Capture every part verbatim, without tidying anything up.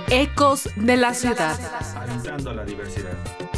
Ecos de la ciudad. Alentando a la diversidad.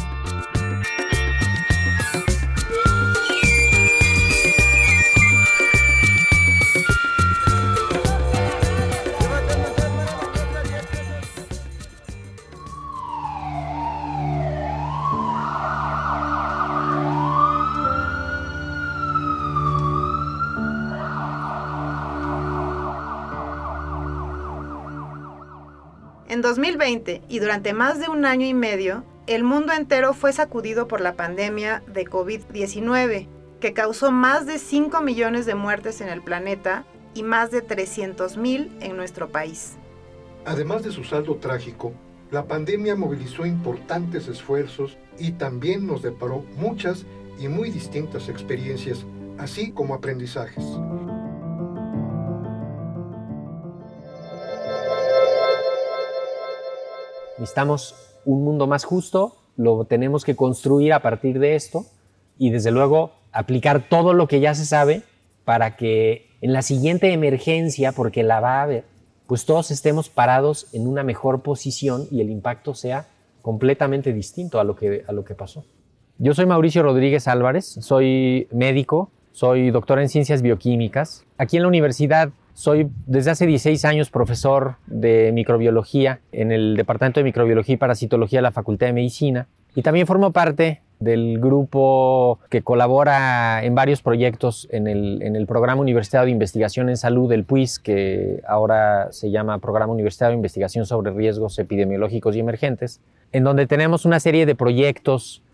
En dos mil veinte y durante más de un año y medio, el mundo entero fue sacudido por la pandemia de covid diecinueve, que causó más de cinco millones de muertes en el planeta y más de trescientos mil en nuestro país. Además de su saldo trágico, la pandemia movilizó importantes esfuerzos y también nos deparó muchas y muy distintas experiencias, así como aprendizajes. Necesitamos un mundo más justo, lo tenemos que construir a partir de esto y desde luego aplicar todo lo que ya se sabe para que en la siguiente emergencia, porque la va a haber, pues todos estemos parados en una mejor posición y el impacto sea completamente distinto a lo que, a lo que pasó. Yo soy Mauricio Rodríguez Álvarez, soy médico, soy doctor en ciencias bioquímicas. Aquí en la universidad soy desde hace dieciséis años profesor de microbiología en el Departamento de Microbiología y Parasitología de la Facultad de Medicina y también formo parte del grupo que colabora en varios proyectos en el, en el Programa Universitario de Investigación en Salud, el P U I S, que ahora se llama Programa Universitario de Investigación sobre Riesgos Epidemiológicos y Emergentes, en donde tenemos una serie de proyectos